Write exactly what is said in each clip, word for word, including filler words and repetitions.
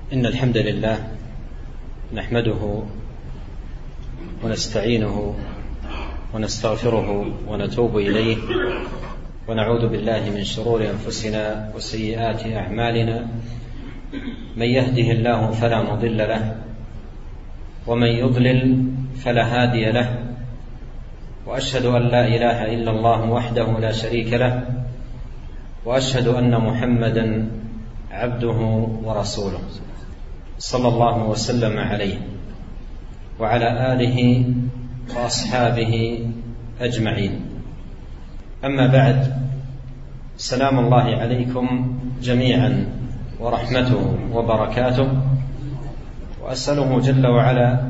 إن الحمد لله نحمده ونستعينه ونستغفره ونتوب إليه ونعوذ بالله من شرور أنفسنا وسيئات أعمالنا. من يهده الله فلا مضل له ومن يضلل فلا هادي له، وأشهد أن لا إله إلا الله وحده لا شريك له، وأشهد أن محمدا عبده ورسوله صلى الله وسلم عليه وعلى آله وأصحابه أجمعين. أما بعد، سلام الله عليكم جميعا ورحمته وبركاته، وأسأله جل وعلا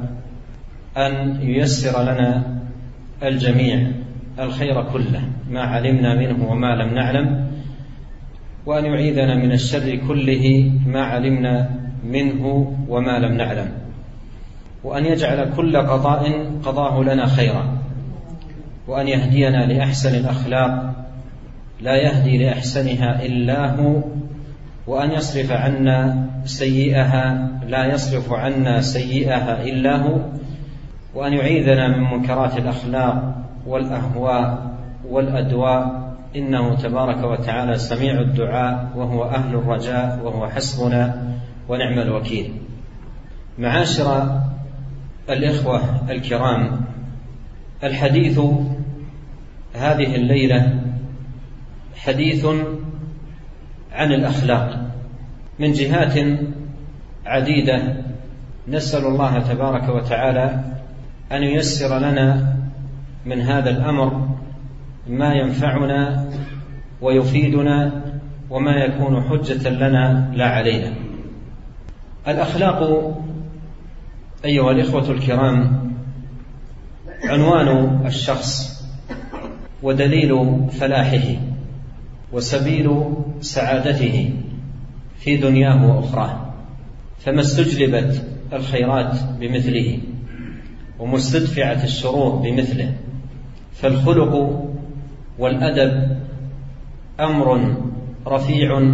أن ييسر لنا الجميع الخير كله ما علمنا منه وما لم نعلم، وأن يعيذنا من الشر كله ما علمنا منه وما لم نعلم، وأن يجعل كل قضاء قضاه لنا خيرا، وأن يهدينا لأحسن الأخلاق لا يهدي لأحسنها إلا هو، وأن يصرف عنا سيئها لا يصرف عنا سيئها إلا هو، وأن يعيذنا من منكرات الأخلاق والأهواء والأدواء، إنه تبارك وتعالى سميع الدعاء وهو أهل الرجاء وهو حسبنا ونعم الوكيل. معاشر الإخوة الكرام، الحديث هذه الليلة حديث عن الأخلاق من جهات عديدة. نسأل الله تبارك وتعالى أن ييسر لنا من هذا الأمر ما ينفعنا ويفيدنا وما يكون حجة لنا لا علينا. الأخلاق أيها الإخوة الكرام عنوان الشخص ودليل فلاحه وسبيل سعادته في دنياه وأخراه، فما استجلبت الخيرات بمثله ومستدفعت الشرور بمثله، فالخلق والأدب أمر رفيع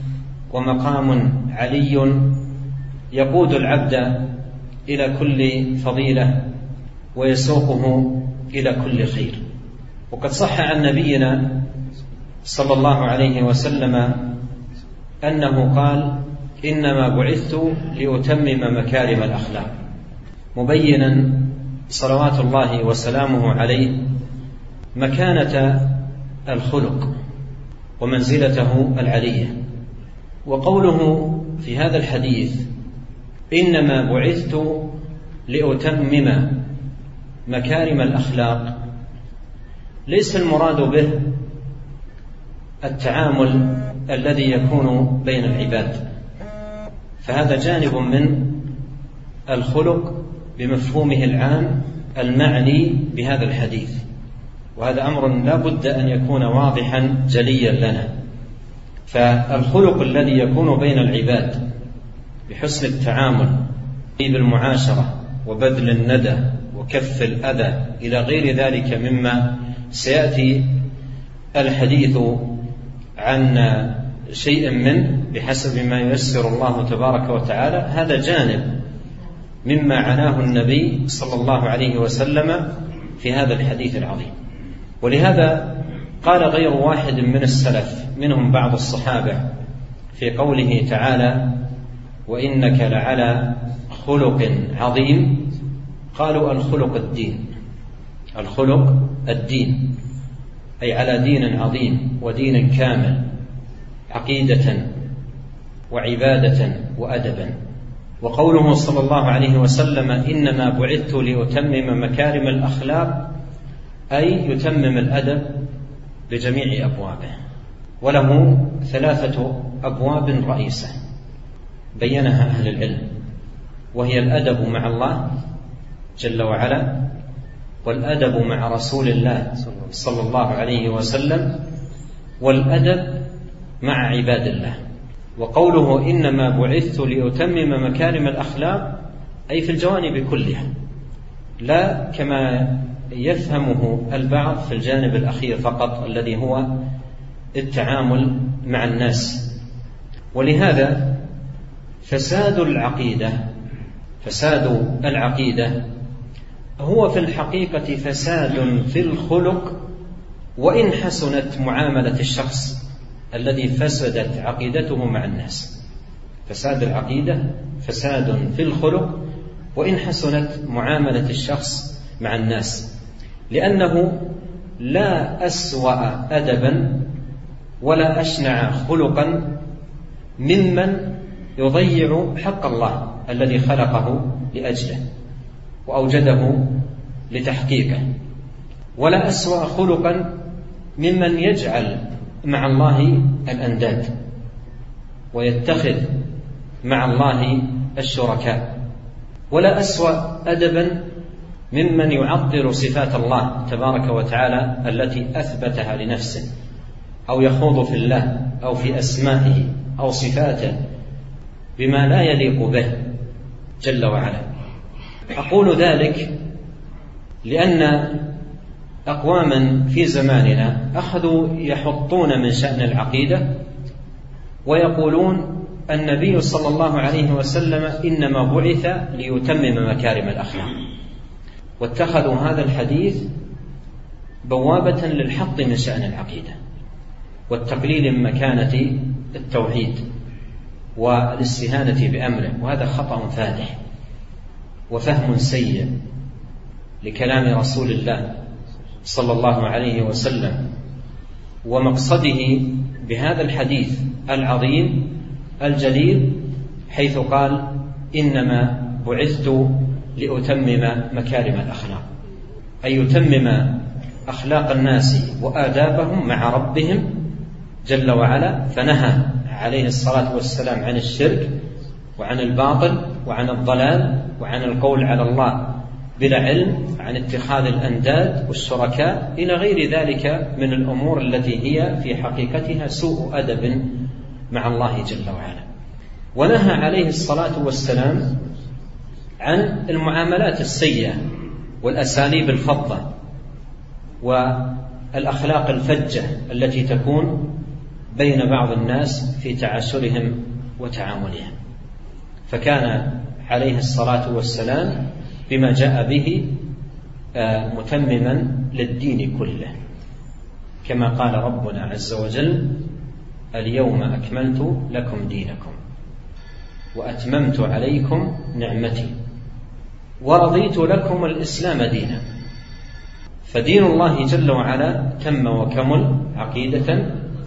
ومقام علي يقود العبد إلى كل فضيلة ويسوقه إلى كل خير. وقد صح عن نبينا صلى الله عليه وسلم أنه قال: إنما بعثت لأتمم مكارم الأخلاق، مبينا صلوات الله وسلامه عليه مكانة الخلق ومنزلته العلية. وقوله في هذا الحديث إنما بعثت لأتمم مكارم الأخلاق ليس المراد به التعامل الذي يكون بين العباد، فهذا جانب من الخلق بمفهومه العام المعني بهذا الحديث، وهذا أمر لا بد أن يكون واضحا جليا لنا. فالخلق الذي يكون بين العباد بحسن التعامل بالمعاشرة وبذل الندى وكف الأذى إلى غير ذلك مما سيأتي الحديث عن شيء منه بحسب ما ييسر الله تبارك وتعالى، هذا جانب مما عناه النبي صلى الله عليه وسلم في هذا الحديث العظيم. ولهذا قال غير واحد من السلف منهم بعض الصحابة في قوله تعالى: وإنك لعلى خلق عظيم، قالوا: الخلق الدين، الخلق الدين، أي على دين عظيم ودين كامل، عقيدة وعبادة وأدبا. وقوله صلى الله عليه وسلم: إنما بعثت لأتمم مكارم الأخلاق، أي يتمم الأدب بجميع أبوابه، وله ثلاثة أبواب رئيسة بينها أهل العلم، وهي الأدب مع الله جل وعلا، والأدب مع رسول الله صلى الله عليه وسلم، والأدب مع عباد الله. وقوله إنما بعثت لأتمم مكارم الأخلاق أي في الجوانب كلها، لا كما يفهمه البعض في الجانب الأخير فقط الذي هو التعامل مع الناس. ولهذا فساد العقيدة فساد العقيدة هو في الحقيقة فساد في الخلق، وإن حسنت معاملة الشخص الذي فسدت عقيدته مع الناس. فساد العقيدة فساد في الخلق، وإن حسنت معاملة الشخص مع الناس، لأنه لا أسوأ أدبا ولا أشنع خلقا ممن يضيع حق الله الذي خلقه لأجله وأوجده لتحقيقه، ولا أسوأ خلقا ممن يجعل مع الله الأنداد ويتخذ مع الله الشركاء، ولا أسوأ أدبا ممن يعطل صفات الله تبارك وتعالى التي أثبتها لنفسه، أو يخوض في الله أو في أسمائه أو صفاته بما لا يليق به جل وعلا. أقول ذلك لأن أقواما في زماننا أخذوا يحطون من شأن العقيدة ويقولون النبي صلى الله عليه وسلم إنما بعث ليتمم مكارم الأخلاق، واتخذوا هذا الحديث بوابة للحط من شأن العقيدة والتقليل من مكانة التوحيد والاستهانة بأمره، وهذا خطأ فادح وفهم سيء لكلام رسول الله صلى الله عليه وسلم، ومقصده بهذا الحديث العظيم الجليل حيث قال إنما بعثت لأتمم مكارم الأخلاق، أي يتمم أخلاق الناس وآدابهم مع ربهم جل وعلا. فنهى عليه الصلاة والسلام عن الشرك وعن الباطل وعن الضلال وعن القول على الله بلا علم، عن اتخاذ الأنداد والشركاء إلى غير ذلك من الأمور التي هي في حقيقتها سوء أدب مع الله جل وعلا. ونهى عليه الصلاة والسلام عن المعاملات السيئة والأساليب الفظة والأخلاق الفجة التي تكون بين بعض الناس في تعاشرهم وتعاملهم، فكان عليه الصلاة والسلام بما جاء به متمما للدين كله، كما قال ربنا عز وجل اليوم أكملت لكم دينكم وأتممت عليكم نعمتي ورضيت لكم الإسلام دينا. فدين الله جل وعلا تم وكمل عقيدة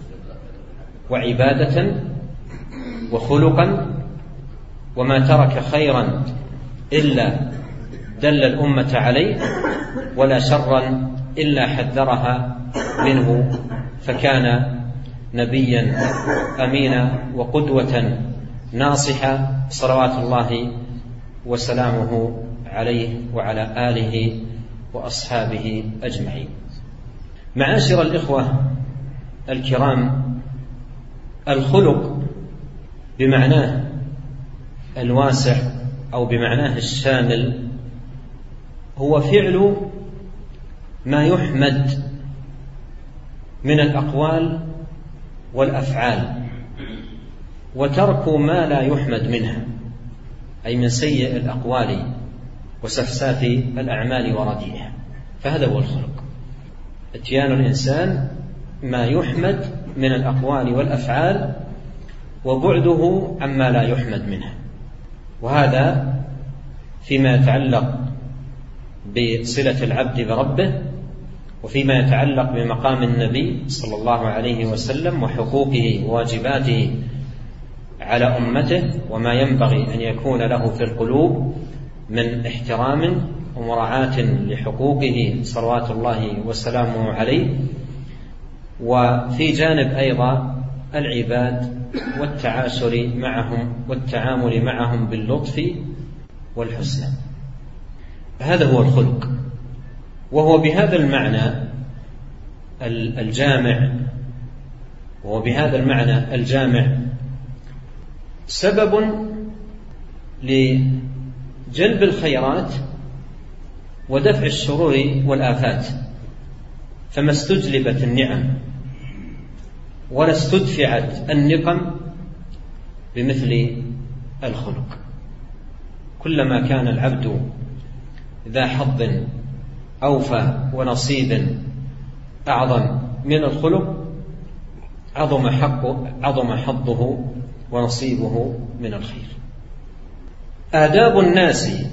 وعبادة وخلقا، وما ترك خيرا إلا دل الأمة عليه، ولا شرا إلا حذرها منه، فكان نبيا أمينا وقدوة ناصحا صلوات الله وسلامه عليه وعلى آله وأصحابه أجمعين. معاشر الإخوة الكرام، الخلق بمعناه الواسع أو بمعناه الشامل هو فعل ما يحمد من الأقوال والأفعال، وترك ما لا يحمد منها، أي من سيء الأقوال وسفساف الأعمال ورديئها. فهذا هو الخلق، اتيان الإنسان ما يحمد من الأقوال والأفعال وبعده عما لا يحمد منها. وهذا فيما يتعلق بصلة العبد بربه، وفيما يتعلق بمقام النبي صلى الله عليه وسلم وحقوقه وواجباته على أمته، وما ينبغي أن يكون له في القلوب من احترام ومراعاة لحقوقه صلوات الله وسلامه عليه. وفي جانب أيضا العباد والتعاشر معهم والتعامل معهم باللطف والحسنى. هذا هو الخلق، وهو بهذا المعنى الجامع وهو بهذا المعنى الجامع سبب لجلب الخيرات ودفع الشرور والآفات. فما استجلبت النعم ولا استدفعت النقم بمثل الخلق. كلما كان العبد ذا حظ أوفى ونصيب أعظم من الخلق عظم حقه عظم حظه ونصيبه من الخير. آداب الناس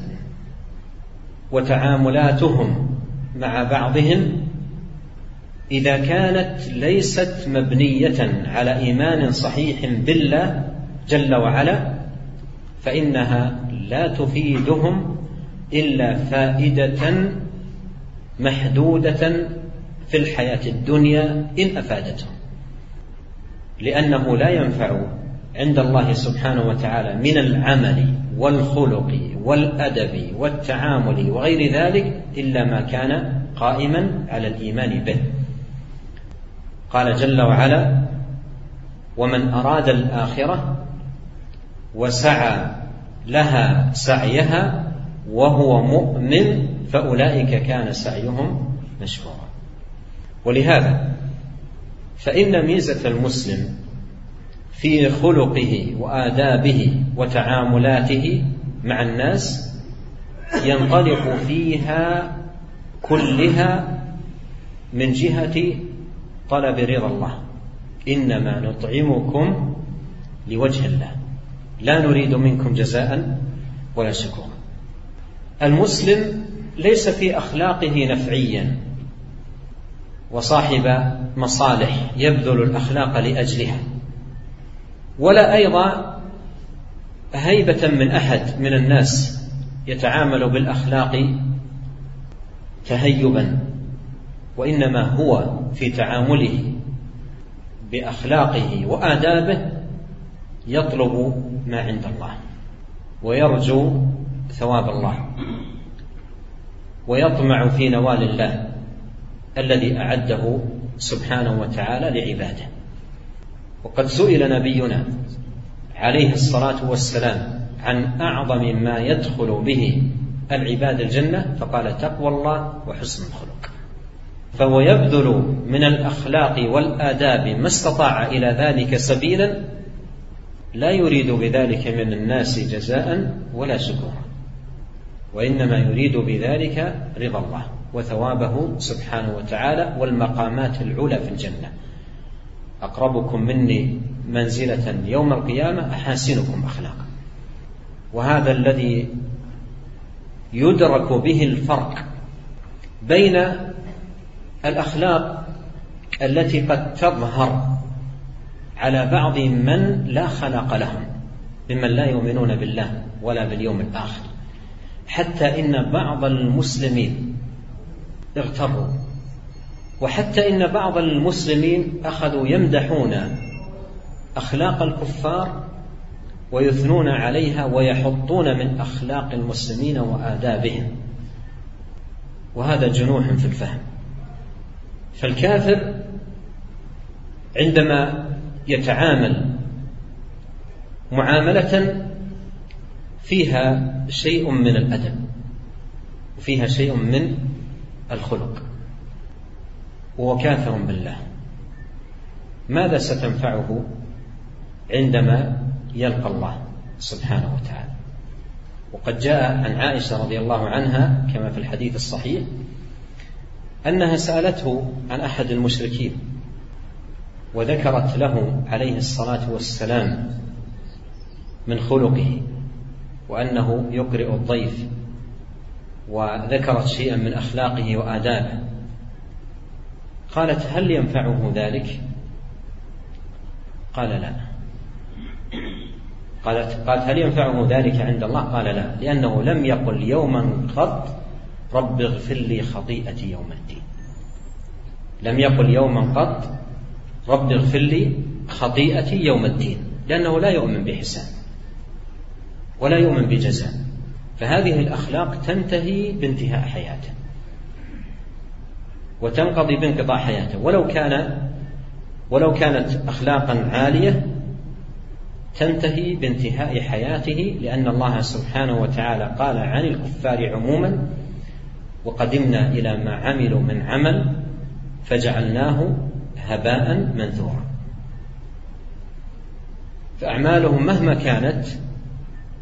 وتعاملاتهم مع بعضهم إذا كانت ليست مبنية على إيمان صحيح بالله جل وعلا فإنها لا تفيدهم إلا فائدة محدودة في الحياة الدنيا إن أفادتهم، لأنه لا ينفع عند الله سبحانه وتعالى من العمل والخلق والأدب والتعامل وغير ذلك إلا ما كان قائما على الإيمان به. قال جل وعلا: ومن أراد الآخرة وسعى لها سعيها وهو مؤمن فأولئك كان سعيهم مشكورا. ولهذا فإن ميزة المسلم في خلقه وآدابه وتعاملاته مع الناس ينطلق فيها كلها من جهة طلب رضا الله. إنما نطعمكم لوجه الله لا نريد منكم جزاء ولا شكورا. المسلم ليس في أخلاقه نفعيا وصاحب مصالح يبذل الأخلاق لأجلها، ولا أيضا هيبة من أحد من الناس يتعامل بالأخلاق تهيبا، وإنما هو في تعامله بأخلاقه وآدابه يطلب ما عند الله ويرجو ثواب الله ويطمع في نوال الله الذي أعده سبحانه وتعالى لعباده. وقد سئل نبينا عليه الصلاة والسلام عن أعظم ما يدخل به العباد الجنة فقال: تقوى الله وحسن الخلق. فهو يبذل من الأخلاق والآداب ما استطاع إلى ذلك سبيلا، لا يريد بذلك من الناس جزاء ولا شكورا، وإنما يريد بذلك رضا الله وثوابه سبحانه وتعالى والمقامات العلى في الجنة. أقربكم مني منزلة يوم القيامة أحاسنكم أخلاقا. وهذا الذي يدرك به الفرق بين الأخلاق التي قد تظهر على بعض من لا خلاق لهم ممن لا يؤمنون بالله ولا باليوم الآخر، حتى إن بعض المسلمين اغتروا، وحتى إن بعض المسلمين أخذوا يمدحون أخلاق الكفار ويثنون عليها ويحطون من أخلاق المسلمين وآدابهم، وهذا جنوح في الفهم. فالكافر عندما يتعامل معاملة فيها شيء من الأدب وفيها شيء من الخلق وهو كافر بالله، ماذا ستنفعه عندما يلقى الله سبحانه وتعالى؟ وقد جاء عن عائشة رضي الله عنها كما في الحديث الصحيح أنها سألته عن أحد المشركين وذكرت له عليه الصلاة والسلام من خلقه وأنه يقرئ الضيف، وذكرت شيئا من أخلاقه وآدابه. قالت: هل ينفعه ذلك؟ قال: لا. قالت قالت هل ينفعه ذلك عند الله؟ قال: لا، لأنه لم يقل يوما قط رب اغفر لي خطيئتي يوم الدين. لم يقل يوما قط رب اغفر لي خطيئتي يوم الدين، لأنه لا يؤمن بحساب ولا يؤمن بجزاء. فهذه الأخلاق تنتهي بانتهاء حياته وتنقضي بانقضاء حياته، ولو كان ولو كانت أخلاقا عالية تنتهي بانتهاء حياته، لأن الله سبحانه وتعالى قال عن الكفار عموما: وقدمنا إلى ما عملوا من عمل فجعلناه هباء منثورا. فأعمالهم مهما كانت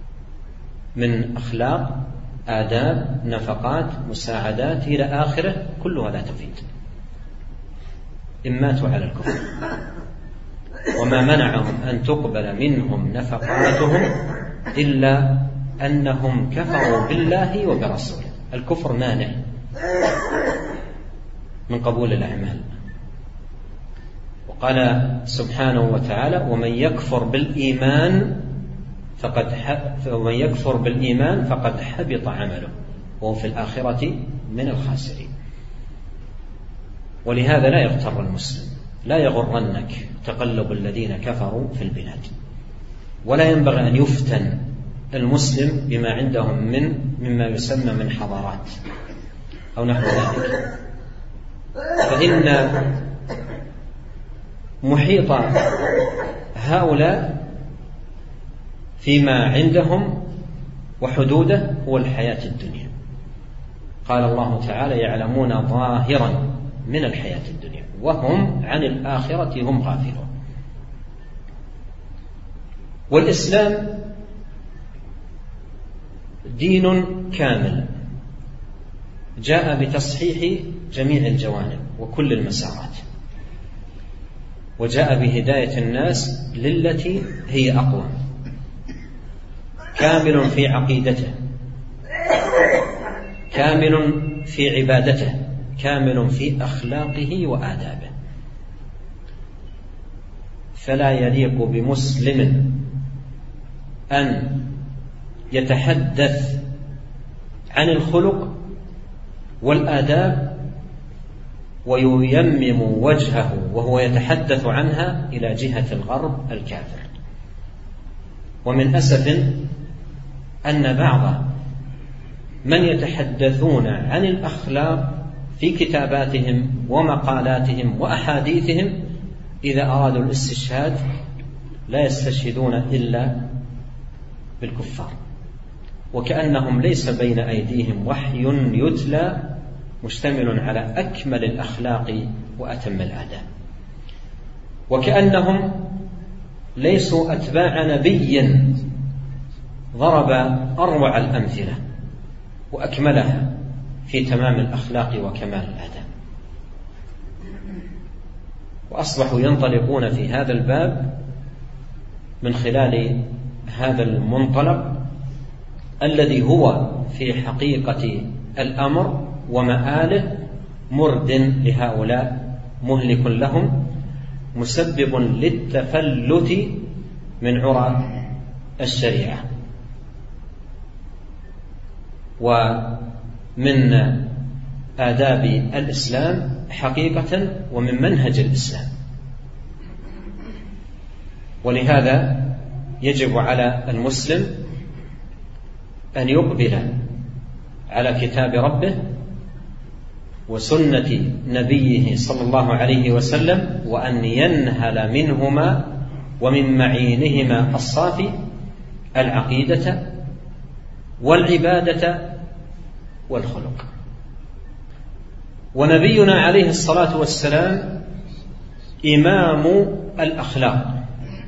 من أخلاق، آداب، نفقات، مساعدات إلى آخره، كلها لا تفيد إن ماتوا على الكفر. وما منعهم أن تقبل منهم نفقاتهم إلا أنهم كفروا بالله وبرسوله. الكفر مانع من قبول الأعمال. وقال سبحانه وتعالى: ومن يكفر بالإيمان فقد ومن يكفر بالإيمان فقد حبط عمله وهو في الآخرة من الخاسرين. ولهذا لا يغتر المسلم، لا يغرنك تقلب الذين كفروا في البلاد، ولا ينبغي أن يفتن المسلم بما عندهم من مما يسمى من حضارات أو نحو ذلك، فإن محيط هؤلاء فيما عندهم وحدوده هو الحياة الدنيا. قال الله تعالى: يعلمون ظاهرا من الحياة الدنيا وهم عن الآخرة هم غافلون. والإسلام دين كامل جاء بتصحيح جميع الجوانب وكل المسارات، وجاء بهداية الناس للتي هي أقوى، كامل في عقيدته، كامل في عبادته، كامل في أخلاقه وآدابه. فلا يليق بمسلم أن يتحدث عن الخلق والآداب وييمم وجهه وهو يتحدث عنها إلى جهة الغرب الكافر. ومن أسف أن بعض من يتحدثون عن الأخلاق في كتاباتهم ومقالاتهم وأحاديثهم إذا أرادوا الاستشهاد لا يستشهدون إلا بالكفار، وكأنهم ليس بين أيديهم وحي يتلى مشتمل على أكمل الأخلاق وأتم الآداب، وكأنهم ليسوا أتباع نبي ضرب أروع الأمثلة وأكملها في تمام الأخلاق وكمال الآداب. وأصبحوا ينطلقون في هذا الباب من خلال هذا المنطلق الذي هو في حقيقة الأمر ومآله مرد لهؤلاء، مهلك لهم، مسبب للتفلت من عرى الشريعة ومن آداب الإسلام حقيقة ومن منهج الإسلام. ولهذا يجب على المسلم أن يقبل على كتاب ربه وسنة نبيه صلى الله عليه وسلم، وأن ينهل منهما ومن معينهما الصافي العقيدة والعبادة والخلق. ونبينا عليه الصلاة والسلام إمام الأخلاق،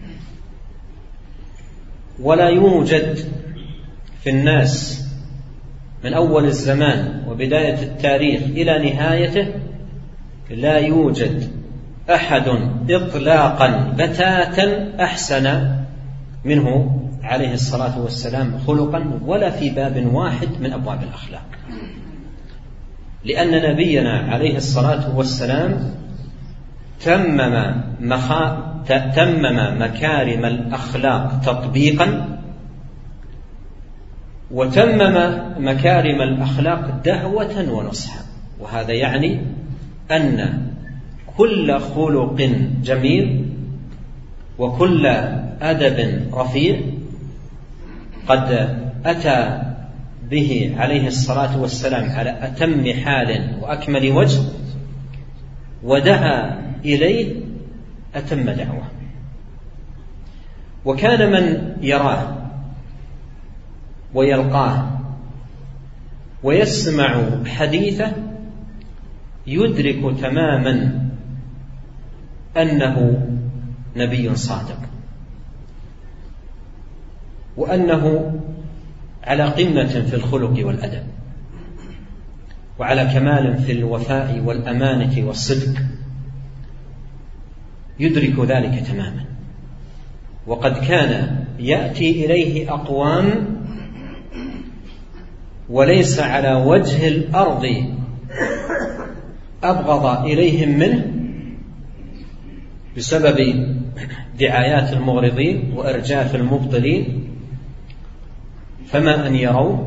ولا يوجد في الناس من أول الزمان وبداية التاريخ إلى نهايته لا يوجد أحد إطلاقا بتاتا أحسن منه عليه الصلاة والسلام خلقا، ولا في باب واحد من أبواب الأخلاق، لأن نبينا عليه الصلاة والسلام تمم, مخا... تمم مكارم الأخلاق تطبيقا، وتمم مكارم الأخلاق دعوة ونصحا. وهذا يعني أن كل خلق جميل وكل أدب رفيع قد أتى به عليه الصلاة والسلام على أتم حال وأكمل وجه، ودعا إليه أتم دعوة. وكان من يراه ويلقاه ويسمع حديثه يدرك تماما أنه نبي صادق، وأنه على قمة في الخلق والأدب، وعلى كمال في الوفاء والأمانة والصدق، يدرك ذلك تماما. وقد كان يأتي إليه أقوام وليس على وجه الأرض أبغض إليهم منه بسبب دعايات المغرضين وإرجاف المبطلين، فما أن يروا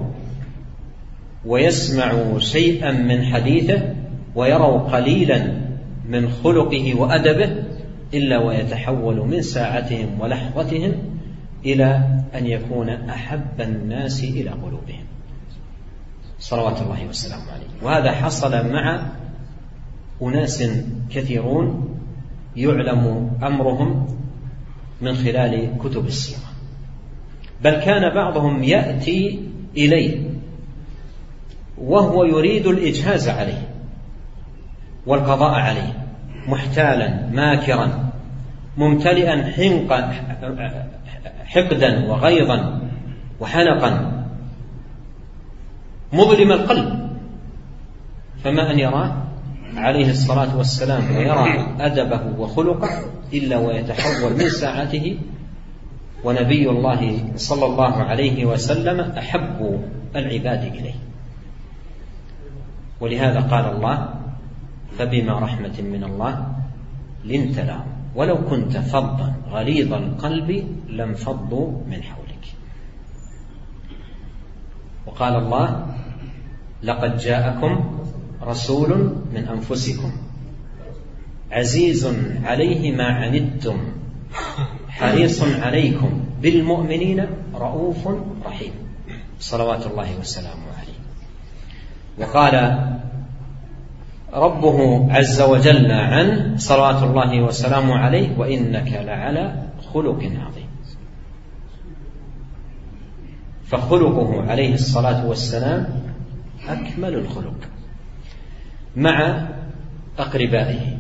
ويسمعوا شيئا من حديثه ويروا قليلا من خلقه وأدبه إلا ويتحول من ساعتهم ولحظتهم إلى أن يكون أحب الناس إلى قلوبهم صلوات الله والسلام عليه. وهذا حصل مع أناس كثيرون يعلم أمرهم من خلال كتب السيرة، بل كان بعضهم يأتي إليه وهو يريد الإجهاز عليه والقضاء عليه، محتالا ماكرا ممتلئا حنقا حقدا وغيظا وحنقا مظلم القلب، فما أن يراه عليه الصلاة والسلام ويرى أدبه وخلقه إلا ويتحول من ساعته، ونبي الله صلى الله عليه وسلم أحب العباد إليه. ولهذا قال الله: فبما رحمة من الله لنت لهم ولو كنت فظا غليظ القلب لانفضوا من حولك. وقال الله: لقد جاءكم رسول من أنفسكم عزيز عليه ما عنتم حريص عليكم بالمؤمنين رؤوف رحيم صلوات الله وسلامه عليه. وقال ربه عز وجل عنه صلوات الله وسلامه عليه: وإنك لعلى خلق عظيم. فخلقه عليه الصلاة والسلام أكمل الخلق مع أقربائه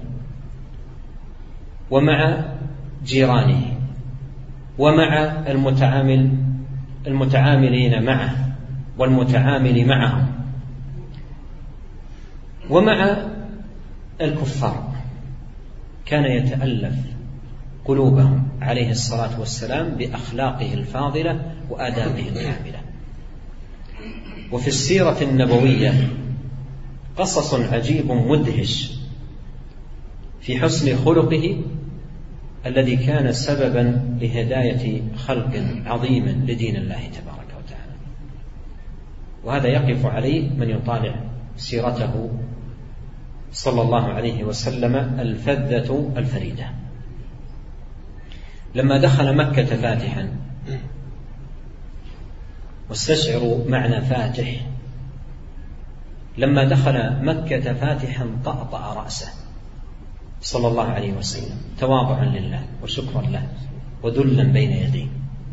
ومع جيرانه ومع المتعامل المتعاملين معه والمتعامل معهم ومع الكفار، كان يتألف قلوبهم عليه الصلاة والسلام بأخلاقه الفاضلة وآدابه الكاملة. وفي السيرة النبوية قصص عجيب مدهش في حسن خلقه الذي كان سببا لهداية خلق عظيم لدين الله تبارك وتعالى. وهذا يقف عليه من يطالع سيرته صلى الله عليه وسلم الفذة الفريدة. لما دخل مكة فاتحا، واستشعروا معنى فاتح، لما دخل مكة فاتحا طأطأ رأسه صلى الله عليه وسلم تواضعا لله وشكرا له وذلا بين يديه.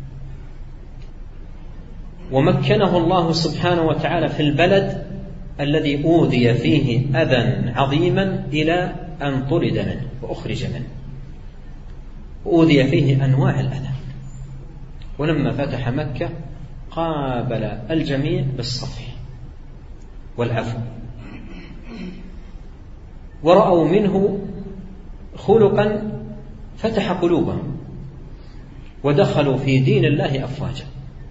ومكنه الله سبحانه وتعالى في البلد الذي أوذي فيه أذى عظيما إلى أن طرد منه وأخرج منه، أوذي فيه أنواع الأذى. ولما فتح مكة قابل الجميع بالصفح والعفو، ورأوا منه خلقا فتح قلوبهم ودخلوا في دين الله أفواجا.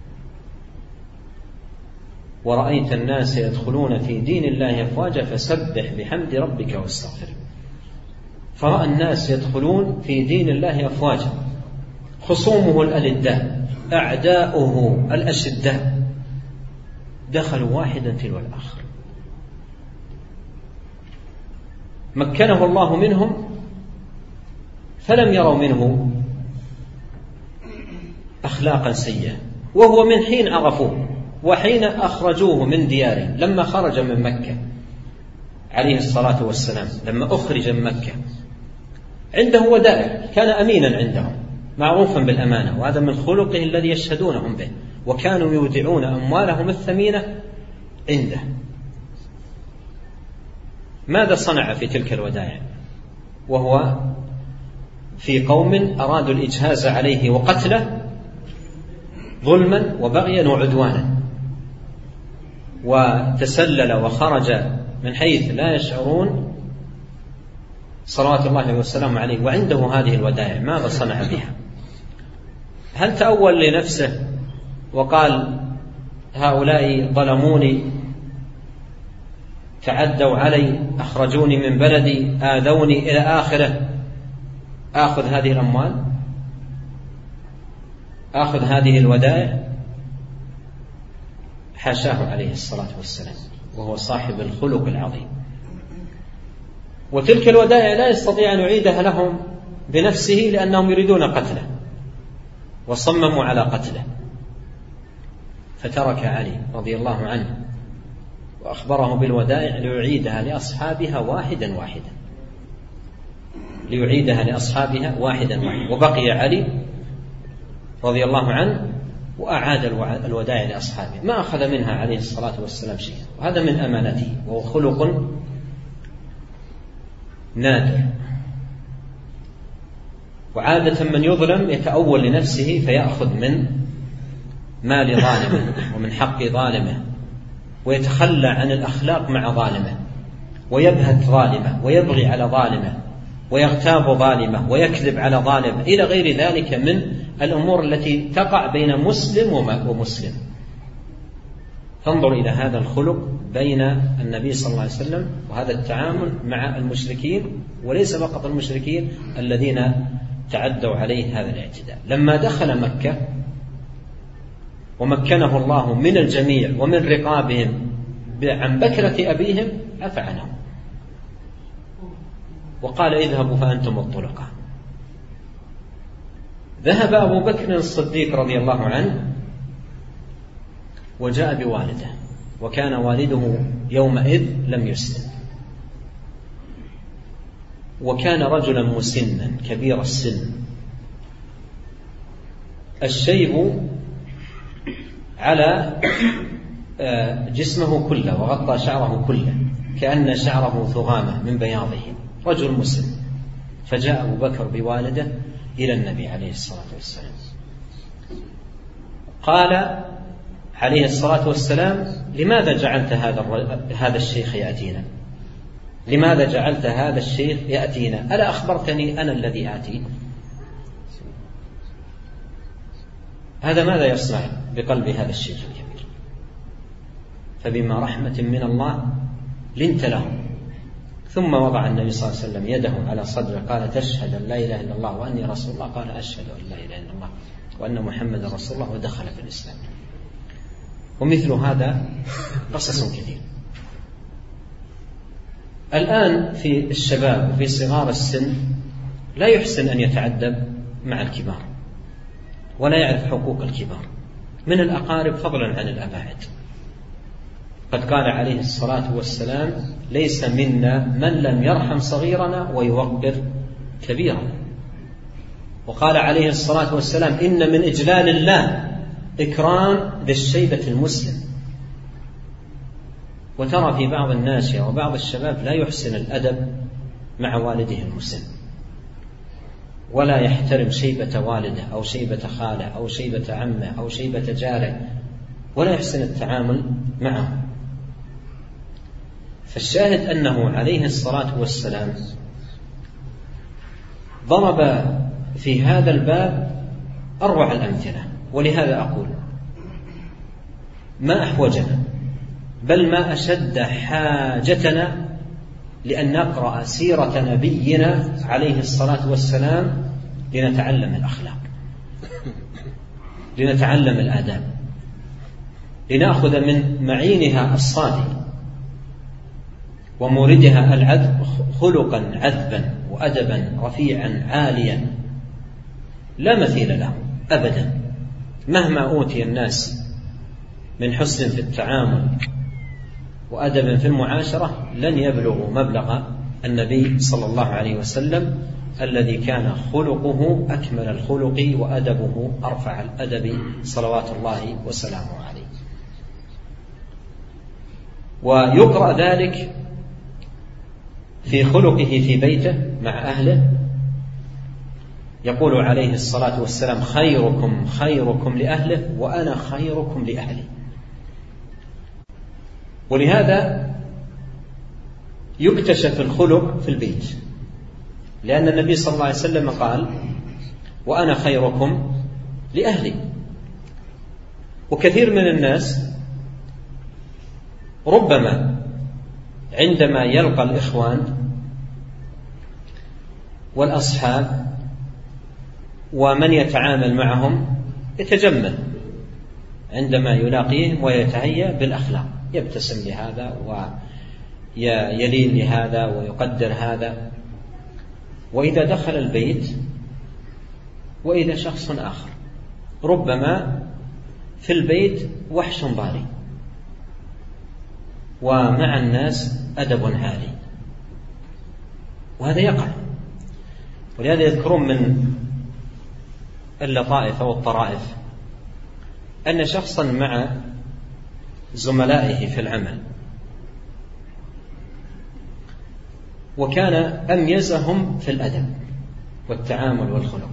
ورأيت الناس يدخلون في دين الله أفواجا فسبح بحمد ربك واستغفر. فرأى الناس يدخلون في دين الله أفواجا، خصومه الألداء أعداؤه الأشداء دخلوا واحدا تلو الآخر. مكنه الله منهم فلم يروا منه أخلاقا سيئة، وهو من حين عرفوه وحين أخرجوه من دياره. لما خرج من مكة عليه الصلاة والسلام، لما أخرج من مكة عنده ودائع، كان أمينا عندهم معروفا بالأمانة، وهذا من خلقه الذي يشهدونهم به، وكانوا يودعون أموالهم الثمينة عنده. ماذا صنع في تلك الودائع وهو في قوم أرادوا الإجهاز عليه وقتله ظلما وبغيا وعدوانا؟ وتسلل وخرج من حيث لا يشعرون صلوات الله وسلامه عليه وعنده هذه الودائع، ماذا صنع بها؟ هل تأول لنفسه وقال هؤلاء ظلموني، تعدوا علي، أخرجوني من بلدي، آذوني إلى آخره، آخذ هذه الأموال، آخذ هذه الودائع؟ حاشاه عليه الصلاة والسلام، وهو صاحب الخلق العظيم. وتلك الودائع لا يستطيع أن يعيدها لهم بنفسه لأنهم يريدون قتله وصمموا على قتله، فترك علي رضي الله عنه وأخبره بالودائع ليعيدها لأصحابها واحدا واحدا ليعيدها لأصحابها واحدا واحدا وبقي علي رضي الله عنه وأعاد الودائع لأصحابه، ما أخذ منها عليه الصلاة والسلام شيئا، وهذا من أمانته، وهو خلق نادر. وعادة من يظلم يتأول لنفسه فيأخذ من مال ظالمه ومن حق ظالمه، ويتخلى عن الأخلاق مع ظالمه، ويبهت ظالمه، ويبغي على ظالمه، ويغتاب ظالمه، ويكذب على ظالمه، إلى غير ذلك من الأمور التي تقع بين مسلم ومسلم. فانظر إلى هذا الخلق بين النبي صلى الله عليه وسلم، وهذا التعامل مع المشركين، وليس فقط المشركين الذين تعدوا عليه هذا الاعتداء. لما دخل مكة ومكنه الله من الجميع ومن رقابهم عن بكرة أبيهم، عفى عنهم وقال اذهبوا فأنتم الطلقاء. ذهب أبو بكر الصديق رضي الله عنه وجاء بوالده، وكان والده يومئذ لم يسلم، وكان رجلا مسنا كبير السن، الشيب على جسمه كله وغطى شعره كله كأن شعره ثغامة من بياضه، رجل مسلم. فجاء أبو بكر بوالده إلى النبي عليه الصلاة والسلام، قال عليه الصلاة والسلام لماذا جعلت هذا هذا الشيخ يأتينا؟ لماذا جعلت هذا الشيخ يأتينا؟ ألا أخبرتني أنا الذي آتي؟ هذا ماذا يصنع بقلب هذا الشيخ الكبير؟ فبما رحمة من الله لنت له. ثم وضع النبي صلى الله عليه وسلم يده على صدره، قال تشهد أن لا إله إلا الله وأني رسول الله؟ قال أشهد أن لا إله إلا الله وأن محمد رسول الله، ودخل في الإسلام. ومثل هذا قصص كثير. الآن في الشباب وفي صغار السن لا يحسن أن يتعدب مع الكبار، ولا يعرف حقوق الكبار من الأقارب فضلا عن الأباعد. قد قال عليه الصلاة والسلام ليس منا من لم يرحم صغيرنا ويوقر كبيرنا. وقال عليه الصلاة والسلام إن من إجلال الله إكرام ذي الشيبة المسلم. وترى في بعض الناس وبعض الشباب لا يحسن الأدب مع والده المسن، ولا يحترم شيبة والده أو شيبة خاله أو شيبة عمه أو شيبة جاره، ولا يحسن التعامل معه. فالشاهد أنه عليه الصلاة والسلام ضرب في هذا الباب أروع الأمثلة. ولهذا أقول ما أحوجنا بل ما أشد حاجتنا لأن نقرأ سيرة نبينا عليه الصلاة والسلام لنتعلم الأخلاق، لنتعلم الآداب، لنأخذ من معينها الصافي وموردها العذب خلقا عذبا وأدبا رفيعا عاليا لا مثيل له أبدا. مهما أوتي الناس من حسن في التعامل وأدب في المعاشرة لن يبلغوا مبلغ النبي صلى الله عليه وسلم الذي كان خلقه أكمل الخلق وأدبه أرفع الأدب صلوات الله وسلامه عليه. ويقرأ ذلك في خلقه في بيته مع أهله. يقول عليه الصلاة والسلام خيركم خيركم لأهله وأنا خيركم لأهلي. ولهذا يكتشف الخلق في البيت، لأن النبي صلى الله عليه وسلم قال: وأنا خيركم لأهلي. وكثير من الناس ربما عندما يلقى الإخوان والأصحاب ومن يتعامل معهم يتجمل عندما يلاقيهم ويتهيأ بالأخلاق، يبتسم لهذا ويلين لهذا ويقدر هذا. وإذا دخل البيت وإذا شخص آخر ربما في البيت وحش ضاري ومع الناس أدب عالي، وهذا يقع. ولهذا يذكرون من اللطائف أو الطرائف أن شخصا مع زملائه في العمل وكان أميزهم في الأدب والتعامل والخلق،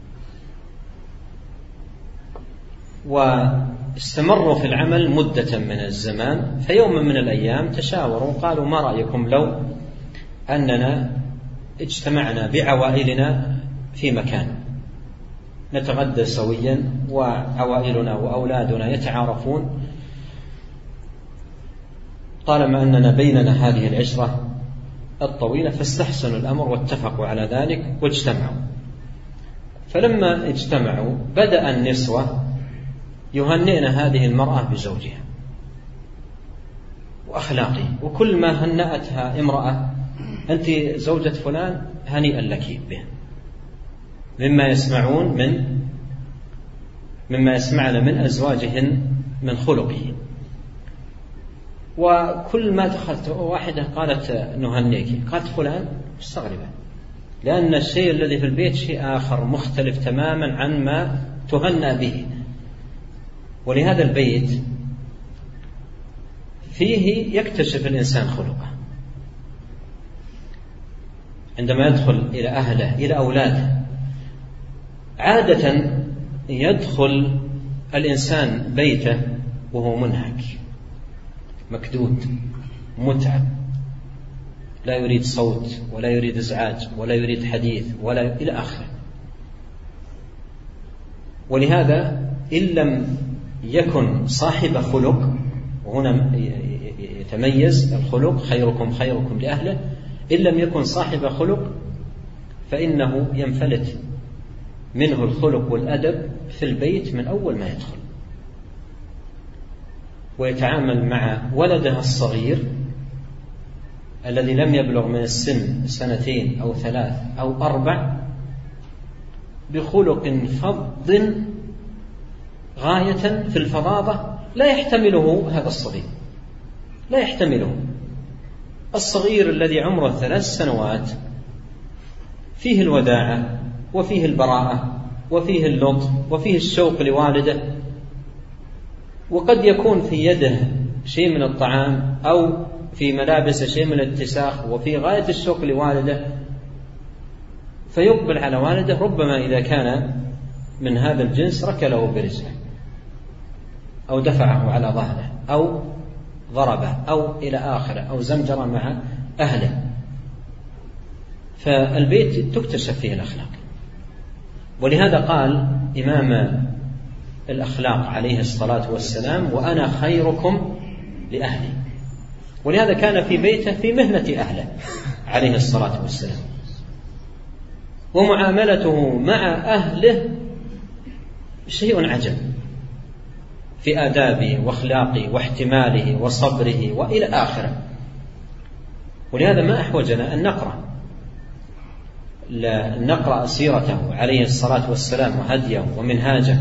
واستمروا في العمل مدة من الزمان، فيوم من الأيام تشاوروا قالوا: ما رأيكم لو أننا اجتمعنا بعوائلنا في مكان نتغدى سويا وعوائلنا وأولادنا يتعارفون، طالما أننا بيننا هذه العشرة الطويلة. فاستحسنوا الأمر واتفقوا على ذلك واجتمعوا. فلما اجتمعوا بدأ النسوة يهنئن هذه المرأة بزوجها وأخلاقه، وكل ما هنأتها امرأة: أنت زوجة فلان، هنيئا لك به، مما يسمعون من مما يسمعن من أزواجهن من خلقه. وكل ما دخلت واحدة قالت: نهنيك، قالت فلان، مستغربة، لأن الشيء الذي في البيت شيء آخر مختلف تماما عن ما تهنى به. ولهذا البيت فيه يكتشف الإنسان خلقه عندما يدخل إلى أهله إلى أولاده. عادة يدخل الإنسان بيته وهو منهك مكدود متعب، لا يريد صوت ولا يريد إزعاج ولا يريد حديث ولا إلى آخره. ولهذا إن لم يكن صاحب خلق، وهنا يتميز الخلق: خيركم خيركم لأهله، إن لم يكن صاحب خلق فإنه ينفلت منه الخلق والأدب في البيت من أول ما يدخل، ويتعامل مع ولده الصغير الذي لم يبلغ من السن سنتين أو ثلاث أو أربع بخلق فظ غاية في الفظاظة لا يحتمله هذا الصغير، لا يحتمله. الصغير الذي عمره ثلاث سنوات فيه الوداعة وفيه البراءة وفيه اللطف وفيه الشوق لوالده، وقد يكون في يده شيء من الطعام أو في ملابس شيء من الاتساخ وفي غاية الشوق لوالده، فيقبل على والده، ربما إذا كان من هذا الجنس ركله برجله أو دفعه على ظهره أو ضربه أو إلى آخره أو زمجر مع أهله. فالبيت تكتشف فيه الأخلاق. ولهذا قال إمام الأخلاق عليه الصلاة والسلام: وأنا خيركم لأهلي. ولهذا كان في بيته في مهنة أهله عليه الصلاة والسلام، ومعاملته مع أهله شيء عجب في آدابه وأخلاقه واحتماله وصبره وإلى آخره. ولهذا ما أحوجنا أن نقرأ نقرأ سيرته عليه الصلاة والسلام وهديه ومنهاجه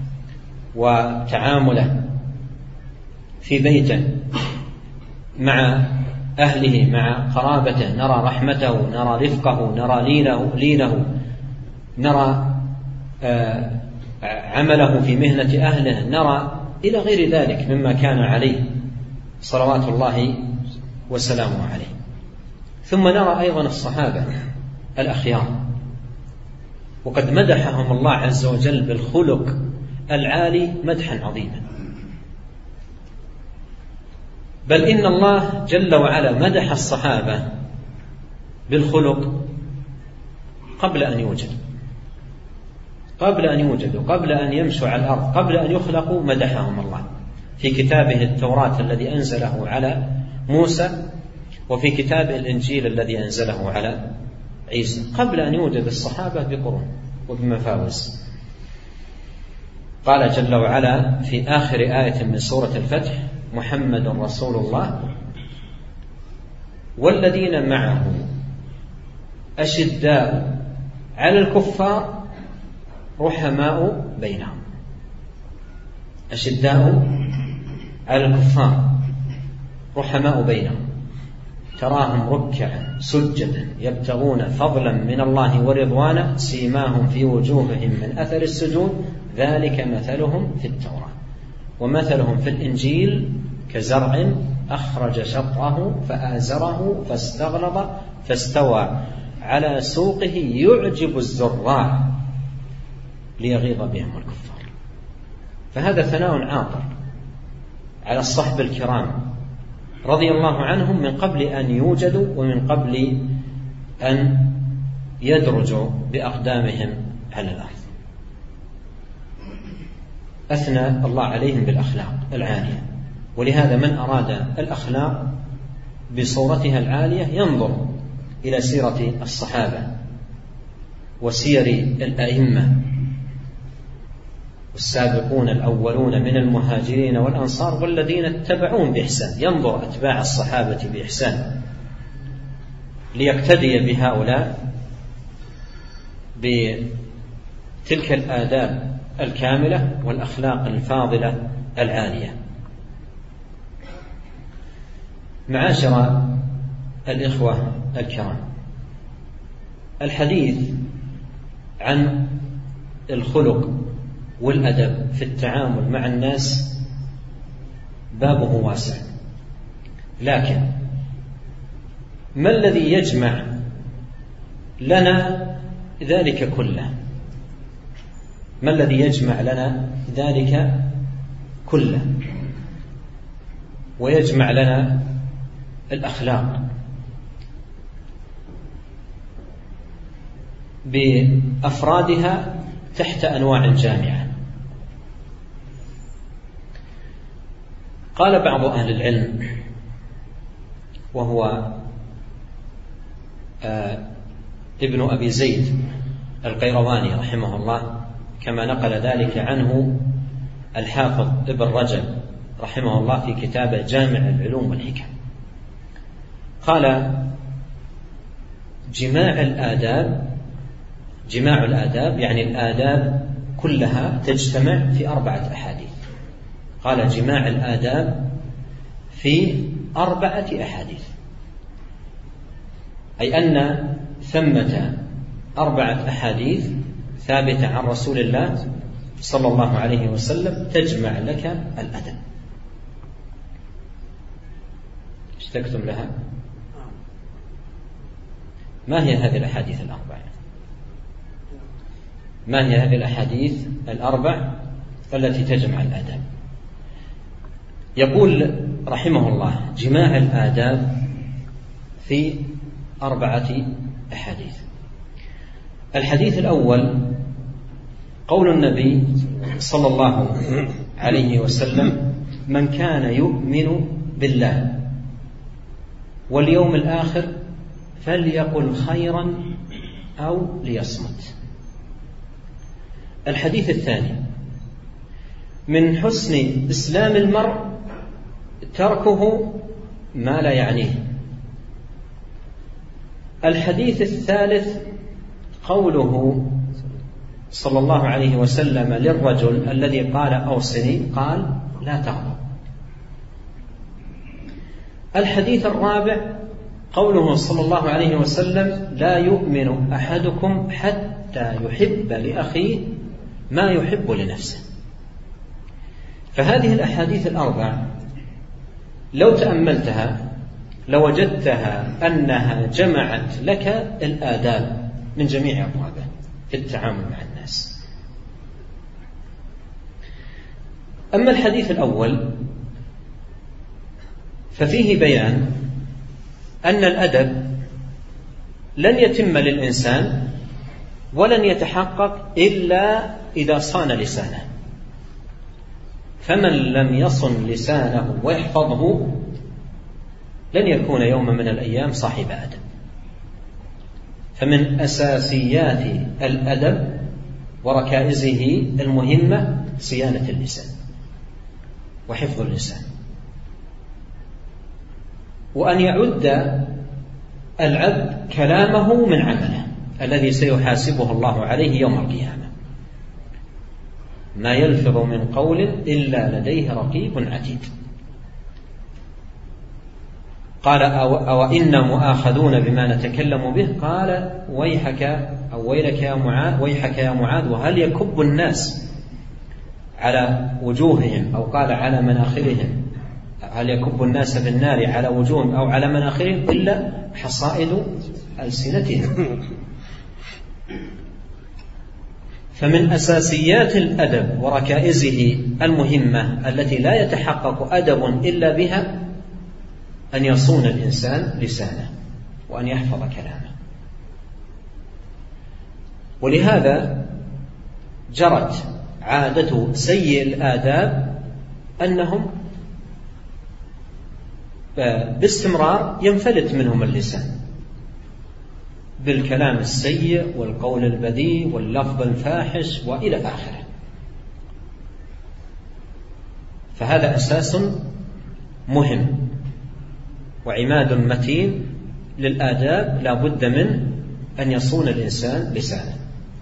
وتعامله في بيته مع أهله مع قرابته، نرى رحمته، نرى رفقه، نرى لينه, لينه نرى آه عمله في مهنة أهله، نرى إلى غير ذلك مما كان عليه صلوات الله وسلامه عليه. ثم نرى أيضا الصحابة الأخيار، وقد مدحهم الله عز وجل بالخلق العالي مدحا عظيما. بل إن الله جل وعلا مدح الصحابة بالخلق قبل أن يوجدوا، قبل أن يوجدوا قبل أن يمشوا على الأرض، قبل أن يخلقوا مدحهم الله في كتابه التوراة الذي أنزله على موسى، وفي كتاب الإنجيل الذي أنزله على عيسى، قبل أن يوجد الصحابة بقرون وبمفاوز. قال جل وعلا في آخر آية من سورة الفتح: محمد رسول الله والذين معه أشداء على الكفار رحماء بينهم. أشداء على الكفار رحماء بينهم، تراهم ركعا سجدا يبتغون فضلا من الله ورضوانا سيماهم في وجوههم من أثر السجود ذلك مثلهم في التوراة ومثلهم في الإنجيل كزرع أخرج شطأه فآزره فاستغلظ فاستوى على سوقه يعجب الزراع ليغيظ بهم الكفار. فهذا ثناء عاطر على الصحب الكرام رضي الله عنهم من قبل أن يوجدوا ومن قبل أن يدرجوا بأقدامهم على الأرض. أثنى الله عليهم بالأخلاق العالية، ولهذا من أراد الأخلاق بصورتها العالية ينظر إلى سيرة الصحابة وسير الأئمة والسابقون الأولون من المهاجرين والأنصار والذين اتبعون بإحسان، ينظر أتباع الصحابة بإحسان ليقتدي بهؤلاء بتلك الآداب الكاملة والأخلاق الفاضلة العالية. معاشر الإخوة الكرام، الحديث عن الخلق والأدب في التعامل مع الناس بابه واسع، لكن ما الذي يجمع لنا ذلك كله؟ ما الذي يجمع لنا ذلك كله ويجمع لنا الأخلاق بأفرادها تحت أنواع جامعة؟ قال بعض أهل العلم وهو ابن أبي زيد القيرواني رحمه الله، كما نقل ذلك عنه الحافظ ابن رجب رحمه الله في كتابه جامع العلوم والحكم، قال: جماع الآداب جماع الآداب يعني الآداب كلها تجتمع في أربعة أحاديث. قال: جماع الآداب في أربعة أحاديث، أي أن ثمة أربعة أحاديث ثابتة عن رسول الله صلى الله عليه وسلم تجمع لك الأدب. اشتقتم لها؟ ما هي هذه الأحاديث الأربعة؟ ما هي هذه الأحاديث الأربع التي تجمع الآداب؟ يقول رحمه الله: جماع الآداب في أربعة أحاديث. الحديث الأول قول النبي صلى الله عليه وسلم: من كان يؤمن بالله واليوم الآخر فليقل خيرا أو ليصمت. الحديث الثاني: من حسن إسلام المرء تركه ما لا يعنيه. الحديث الثالث قوله صلى الله عليه وسلم للرجل الذي قال أوصني، قال: لا تغضب. الحديث الرابع قوله صلى الله عليه وسلم: لا يؤمن أحدكم حتى يحب لأخيه ما يحب لنفسه. فهذه الأحاديث الأربع لو تأملتها لوجدتها أنها جمعت لك الآداب من جميع أبوابها في التعامل مع الناس. أما الحديث الأول ففيه بيان أن الأدب لن يتم للإنسان ولن يتحقق إلا إذا صان لسانه، فمن لم يصن لسانه ويحفظه لن يكون يوم من الأيام صاحب أدب. فمن أساسيات الأدب وركائزه المهمة صيانة اللسان وحفظ اللسان، وأن يعد العبد كلامه من عمله الذي سيحاسبه الله عليه يوم القيامة. ما يلفظ من قول إلا لديه رقيب عتيد. قال أو إنا مؤاخذون بما نتكلم به، قال ويحك أو ويلك يا معاذ ويحك يا معاذ وهل يكب الناس على وجوههم، أو قال على مناخرهم، هل يكب الناس في النار على وجوههم أو على مناخرهم إلا حصائد ألسنتهم. فمن أساسيات الأدب وركائزه المهمة التي لا يتحقق أدب إلا بها أن يصون الإنسان لسانه وأن يحفظ كلامه. ولهذا جرت عادة سيء الآداب أنهم باستمرار ينفلت منهم اللسان بالكلام السيء والقول البذيء واللفظ الفاحش وإلى آخره. فهذا أساس مهم وعماد متين للآداب لا بد من أن يصون الإنسان لسانه.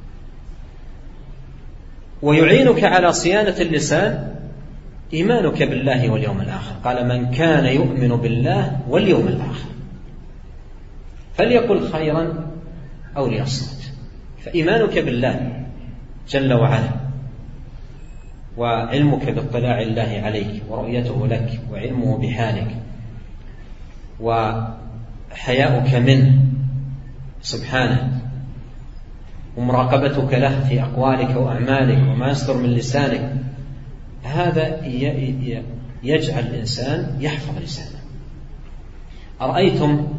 ويعينك على صيانة اللسان إيمانك بالله واليوم الآخر. قال من كان يؤمن بالله واليوم الآخر فليقل خيرا أو ليصمت. فإيمانك بالله جل وعلا وعلمك باطلاع الله عليك ورؤيته لك وعلمه بحالك وحياؤك منه سبحانه ومراقبتك له في أقوالك وأعمالك وما يصدر من لسانك، هذا يجعل الإنسان يحفظ لسانه. أرأيتم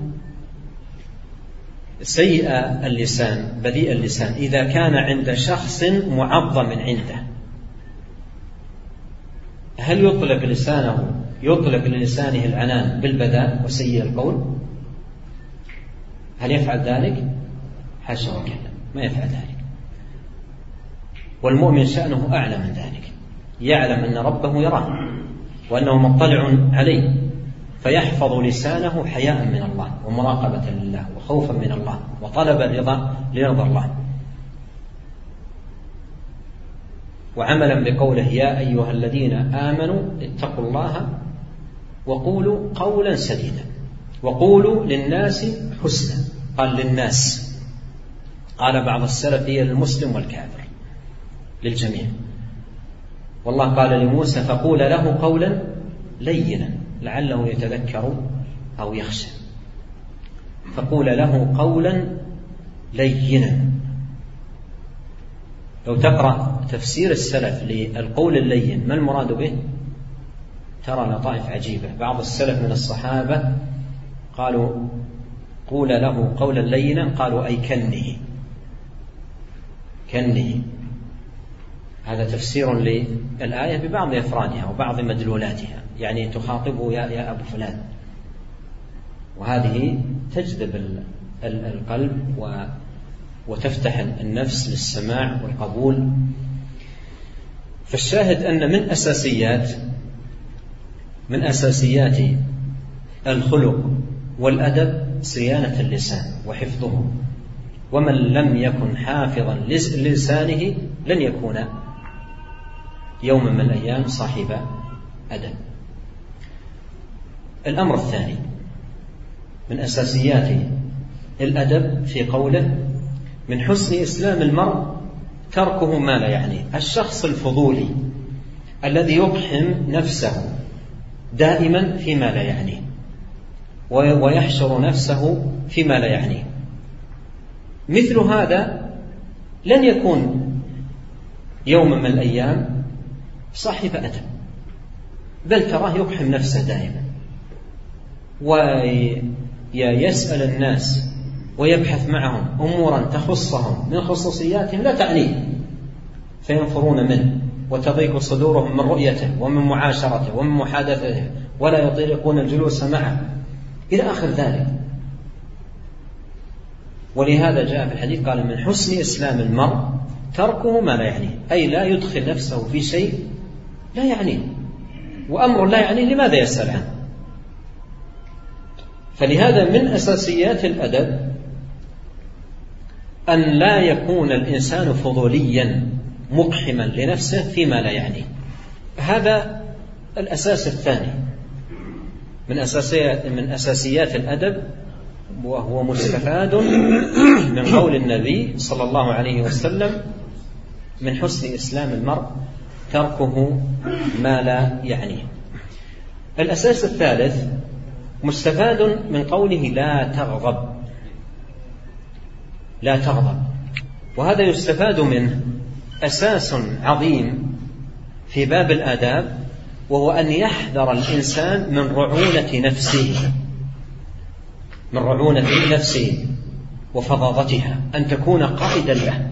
سيء اللسان بذيء اللسان إذا كان عند شخص معظم عنده، هل يطلق لسانه يطلق للسانه العنان بالبذاء وسيء القول؟ هل يفعل ذلك؟ حاشا وكلا، ما يفعل ذلك. والمؤمن شأنه أعلى من ذلك، يعلم أن ربه يراه وأنه مطلع عليه، فيحفظ لسانه حياء من الله ومراقبة لله وخوفا من الله وطلب الرضا لرضا الله، وعملا بقوله يا أيها الذين آمنوا اتقوا الله وقولوا قولا سديدا وقولوا للناس حسنا. قال للناس، قال بعض السلف هي للمسلم والكافر، للجميع. والله قال لموسى فقول له قولا لينا لعله يتذكر أو يخشى. فقول له قولا لينا. لو تقرأ تفسير السلف للقول اللين ما المراد به ترى لطائف عجيبة. بعض السلف من الصحابة قالوا قول له قولا لينا، قالوا أي كنه كنه. هذا تفسير للآية ببعض أفرادها وبعض مدلولاتها، يعني تخاطبه يا, يا أبو فلان، وهذه تجذب القلب وتفتح النفس للسماع والقبول. فالشاهد أن من أساسيات من أساسيات الخلق والأدب صيانة اللسان وحفظه، ومن لم يكن حافظا للسانه لن يكون يوم من الأيام صاحب أدب. الأمر الثاني من أساسيات الأدب في قوله من حسن إسلام المرء تركه ما لا يعنيه. الشخص الفضولي الذي يقحم نفسه دائما فيما لا يعنيه ويحشر نفسه فيما لا يعنيه، مثل هذا لن يكون يوم من الأيام صاحب أدب، بل تراه يقحم نفسه دائما ويسأل الناس ويبحث معهم أمورا تخصهم من خصوصياتهم لا تعنيه، فينفرون منه وتضيق صدورهم من رؤيته ومن معاشرته ومن محادثته، ولا يطيقون الجلوس معه إلى آخر ذلك. ولهذا جاء في الحديث قال: من حسن إسلام المرء تركه ما لا يعنيه، أي لا يدخل نفسه في شيء لا يعنيه، وأمر لا يعنيه لماذا يسأل عنه؟ فلهذا من أساسيات الأدب أن لا يكون الإنسان فضوليا مقحما لنفسه فيما لا يعنيه. هذا الأساس الثاني من أساسيات, من أساسيات الأدب، وهو مستفاد من قول النبي صلى الله عليه وسلم: من حسن إسلام المرء تركه ما لا يعنيه. الأساس الثالث مستفاد من قوله: لا تغضب. لا تغضب، وهذا يستفاد منه أساس عظيم في باب الآداب، وهو أن يحذر الإنسان من رعونة نفسه من رعونة نفسه وفظاظتها، أن تكون قائدا له.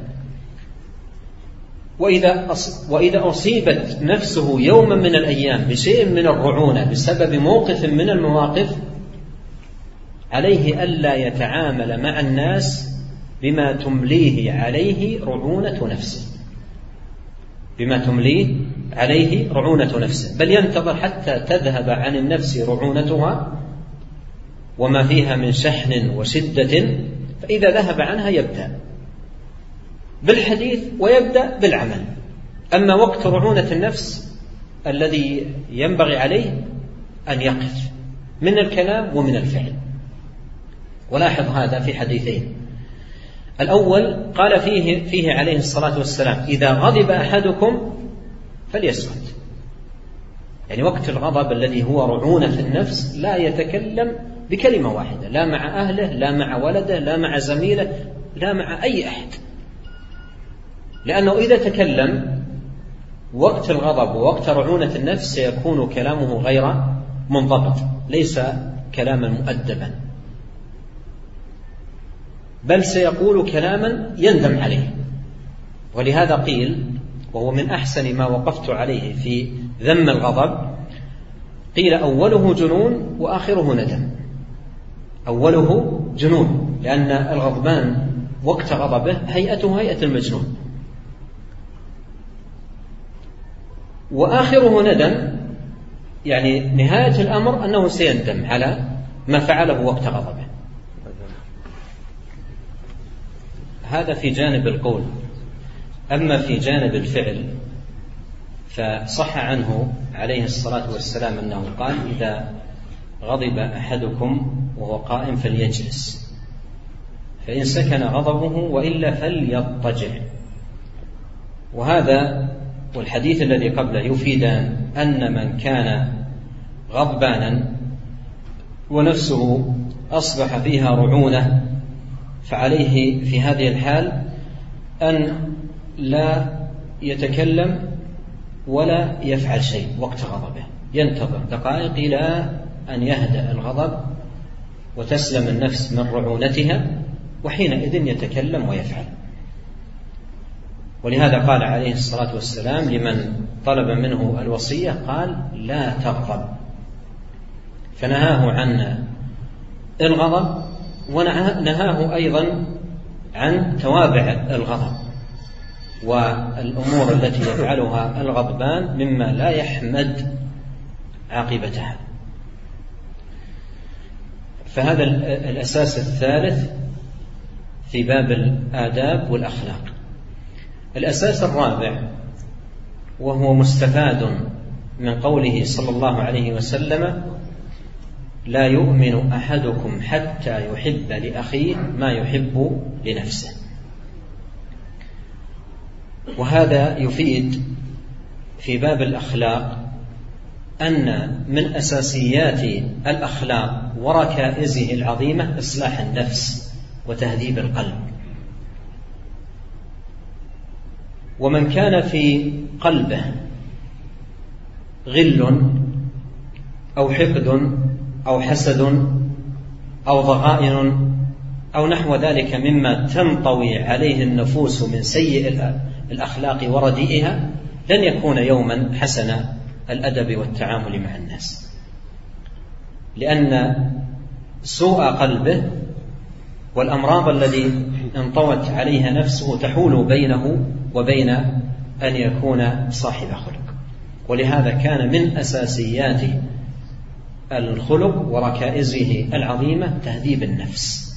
وإذا وإذا أصيبت نفسه يوما من الأيام بشيء من الرعونة بسبب موقف من المواقف، عليه ألا يتعامل مع الناس بما تمليه عليه رعونة نفسه بما تمليه عليه رعونة نفسه بل ينتظر حتى تذهب عن النفس رعونتها وما فيها من شحن وشدة، فإذا ذهب عنها يبدأ بالحديث ويبدأ بالعمل. أما وقت رعونة النفس الذي ينبغي عليه أن يقف من الكلام ومن الفعل. ولاحظ هذا في حديثين. الأول قال فيه, فيه عليه الصلاة والسلام: إذا غضب أحدكم فليسكت، يعني وقت الغضب الذي هو رعونة النفس لا يتكلم بكلمة واحدة، لا مع أهله، لا مع ولده، لا مع زميله، لا مع أي أحد، لأنه إذا تكلم وقت الغضب ووقت رعونة النفس سيكون كلامه غير منضبط، ليس كلاما مؤدبا، بل سيقول كلاما يندم عليه. ولهذا قيل، وهو من أحسن ما وقفت عليه في ذم الغضب، قيل: أوله جنون وآخره ندم. أوله جنون، لأن الغضبان وقت غضبه هيئته هيئة المجنون، وآخره ندم، يعني نهاية الأمر أنه سيندم على ما فعله وقت غضبه. هذا في جانب القول. أما في جانب الفعل فصح عنه عليه الصلاة والسلام أنه قال: إذا غضب أحدكم وهو قائم فليجلس، فإن سكن غضبه وإلا فليضطجع. وهذا والحديث الذي قبله يفيدان أن من كان غضبانا ونفسه أصبح فيها رعونة فعليه في هذه الحال أن لا يتكلم ولا يفعل شيء وقت غضبه، ينتظر دقائق إلى أن يهدأ الغضب وتسلم النفس من رعونتها، وحينئذ يتكلم ويفعل. ولهذا قال عليه الصلاة والسلام لمن طلب منه الوصية، قال: لا تغضب، فنهاه عن الغضب، ونهاه أيضا عن توابع الغضب والأمور التي يفعلها الغضبان مما لا يحمد عاقبتها. فهذا الأساس الثالث في باب الآداب والأخلاق. الأساس الرابع وهو مستفاد من قوله صلى الله عليه وسلم: لا يؤمن أحدكم حتى يحب لأخيه ما يحب لنفسه. وهذا يفيد في باب الأخلاق أن من أساسيات الأخلاق وركائزه العظيمة إصلاح النفس وتهذيب القلب. ومن كان في قلبه غل أو حقد أو حسد أو ضغائن أو نحو ذلك مما تنطوي عليه النفوس من سيء الأخلاق ورديئها، لن يكون يوما حسن الأدب والتعامل مع الناس، لأن سوء قلبه والأمراض التي انطوت عليها نفسه تحول بينه وبين أن يكون صاحب خلق. ولهذا كان من أساسيات الخلق وركائزه العظيمة تهذيب النفس.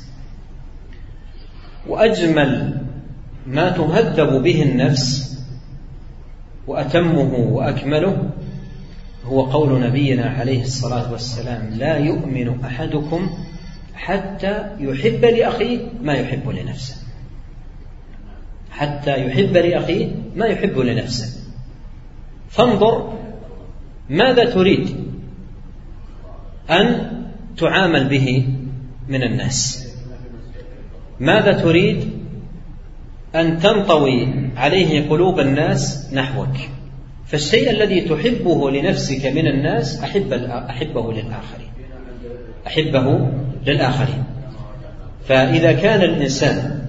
وأجمل ما تهذب به النفس وأتمه وأكمله هو قول نبينا عليه الصلاة والسلام: لا يؤمن أحدكم حتى يحب لأخيه ما يحب لنفسه. حتى يحب لأخيه ما يحب لنفسه. فانظر ماذا تريد أن تعامل به من الناس، ماذا تريد أن تنطوي عليه قلوب الناس نحوك. فالشيء الذي تحبه لنفسك من الناس أحب أحبه للآخرين أحبه للآخرين. فإذا كان الإنسان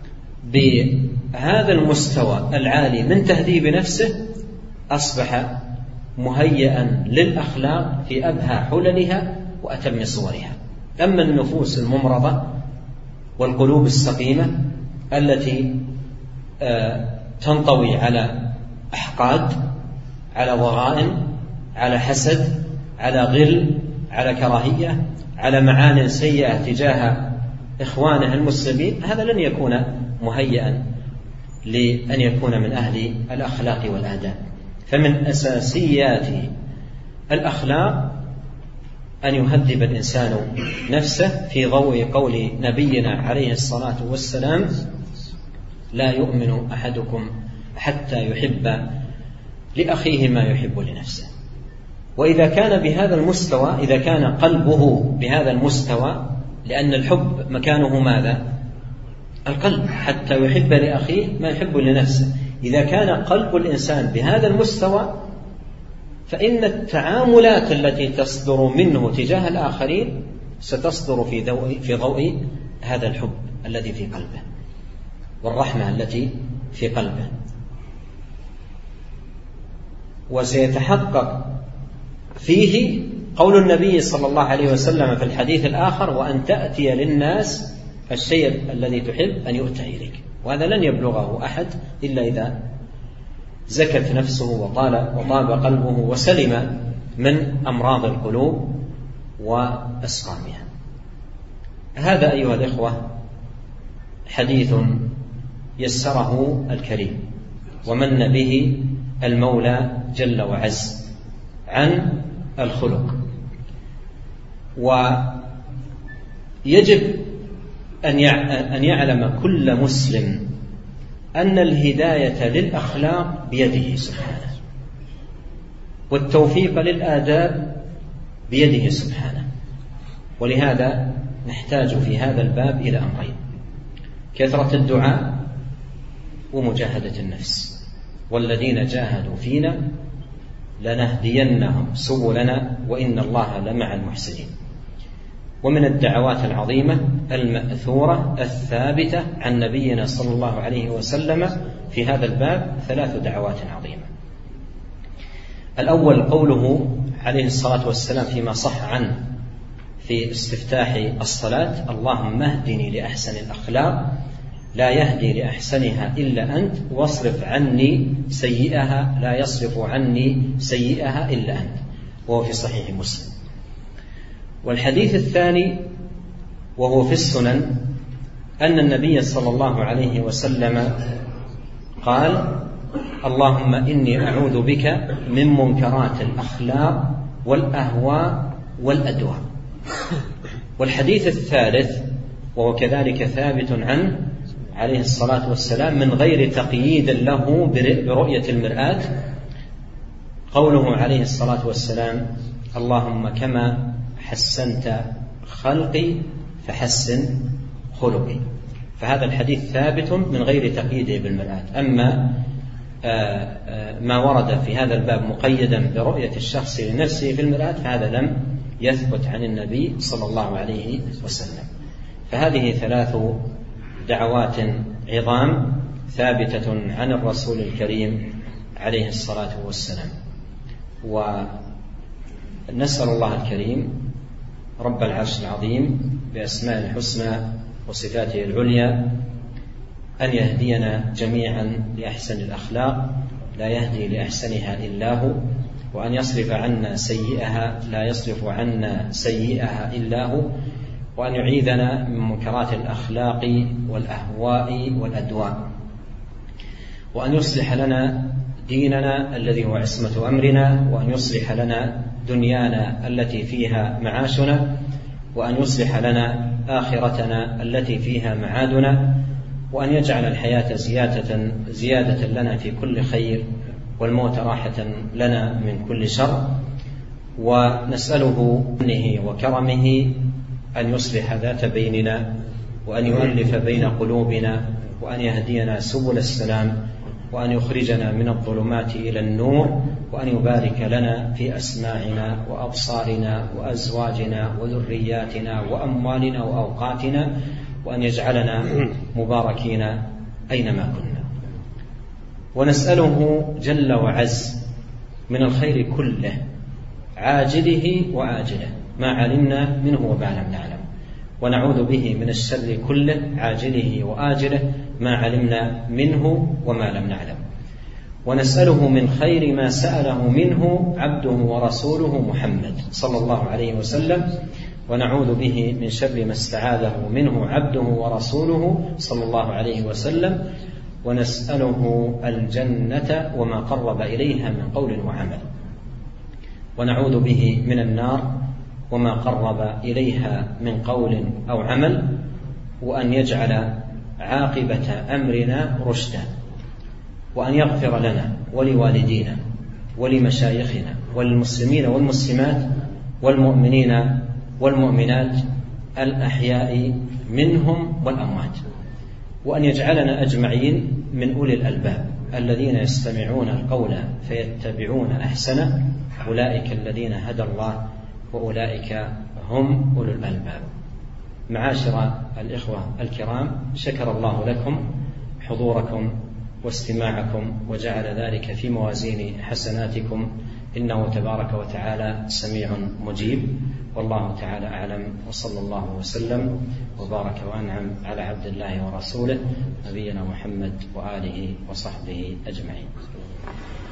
بهذا المستوى العالي من تهذيب نفسه أصبح مهيئا للأخلاق في أبهى حللها وأتم صورها. أما النفوس الممرضة والقلوب السقيمة التي تنطوي على أحقاد، على ضغائن، على حسد، على غل، على كراهية، على معان سيئة تجاه إخوانه المسلمين، هذا لن يكون مهيئا لأن يكون من أهل الأخلاق والآداب. فمن أساسيات الأخلاق أن يهذب الإنسان نفسه في ضوء قول نبينا عليه الصلاة والسلام: لا يؤمن أحدكم حتى يحب لأخيه ما يحب لنفسه. وإذا كان بهذا المستوى، إذا كان قلبه بهذا المستوى، لأن الحب مكانه ماذا؟ القلب، حتى يحب لأخيه ما يحب لنفسه. إذا كان قلب الإنسان بهذا المستوى فإن التعاملات التي تصدر منه تجاه الآخرين ستصدر في ضوء في ضوء هذا الحب الذي في قلبه والرحمة التي في قلبه. وسيتحقق فيه قول النبي صلى الله عليه وسلم في الحديث الآخر: وأن تأتي للناس الشيء الذي تحب أن يؤتى إليك. وهذا لن يبلغه أحد إلا إذا زكت نفسه وطال وطاب قلبه وسلم من أمراض القلوب وأسقامها. هذا أيها الإخوة حديث يسره الكريم ومن به المولى جل وعز عن الخلق. ويجب أن يعلم كل مسلم أن الهداية للأخلاق بيده سبحانه، والتوفيق للآداب بيده سبحانه. ولهذا نحتاج في هذا الباب إلى أمرين: كثرة الدعاء ومجاهدة النفس. والذين جاهدوا فينا لنهدينهم سبلنا وإن الله لمع المحسنين. ومن الدعوات العظيمة المأثورة الثابتة عن نبينا صلى الله عليه وسلم في هذا الباب ثلاث دعوات عظيمة. الأول قوله عليه الصلاة والسلام فيما صح عنه في استفتاح الصلاة: اللهم اهدني لأحسن الأخلاق لا يهدي لأحسنها إلا أنت، واصرف عني سيئها لا يصرف عني سيئها إلا أنت، وهو في صحيح مسلم. والحديث الثاني وهو في السنن أن النبي صلى الله عليه وسلم قال: اللهم إني أعوذ بك من منكرات الأخلاق والأهواء والأدواء. والحديث الثالث وهو كذلك ثابت عنه عليه الصلاة والسلام من غير تقييد له برؤية المرآة، قوله عليه الصلاة والسلام: اللهم كما حسنت خلقي فحسن خلقي. فهذا الحديث ثابت من غير تقييده بالمرآة. أما ما ورد في هذا الباب مقيدا برؤية الشخص لنفسه في المرآة فهذا لم يثبت عن النبي صلى الله عليه وسلم. فهذه ثلاث دعوات عظام ثابتة عن الرسول الكريم عليه الصلاة والسلام. ونسأل الله الكريم رب العرش العظيم بأسماء الحسنى وصفاته العليا أن يهدينا جميعا لأحسن الأخلاق لا يهدي لأحسنها إلا هو، وأن يصرف عنا سيئها لا يصرف عنا سيئها إلا هو، وأن يعيذنا من منكرات الأخلاق والأهواء والأدواء، وأن يصلح لنا ديننا الذي هو عصمة أمرنا، وأن يصلح لنا دنيانا التي فيها معاشنا، وأن يصلح لنا آخرتنا التي فيها معادنا، وأن يجعل الحياة زيادة, زيادة لنا في كل خير، والموت راحة لنا من كل شر. ونسأله منه وكرمه أن يصلح ذات بيننا، وأن يؤلف بين قلوبنا، وأن يهدينا سبل السلام، وأن يخرجنا من الظلمات إلى النور، وأن يبارك لنا في أسماعنا وأبصارنا وأزواجنا وذرياتنا وأموالنا وأوقاتنا، وأن يجعلنا مباركين أينما كنا. ونسأله جل وعز من الخير كله عاجله وآجله ما علمنا منه وما لم نعلم، ونعوذ به من الشر كله عاجله وآجله ما علمنا منه وما لم نعلم. ونسأله من خير ما سأله منه عبده ورسوله محمد صلى الله عليه وسلم، ونعوذ به من شر ما استعاذه منه عبده ورسوله صلى الله عليه وسلم، ونسأله الجنة وما قرب إليها من قول وعمل، ونعوذ به من النار وما قرب إليها من قول أو عمل، وأن يجعل عاقبة أمرنا رشدا، وأن يغفر لنا ولوالدينا ولمشايخنا وللمسلمين والمسلمات والمؤمنين والمؤمنات الأحياء منهم والأموات، وأن يجعلنا أجمعين من أولي الألباب الذين يستمعون القول فيتبعون أحسنه، أولئك الذين هدى الله وأولئك هم أولو الألباب. معاشر الإخوة الكرام، شكر الله لكم حضوركم واستماعكم، وجعل ذلك في موازين حسناتكم، إنه تبارك وتعالى سميع مجيب. والله تعالى أعلم، وصلى الله وسلم وبارك وأنعم على عبد الله ورسوله نبينا محمد وآله وصحبه أجمعين.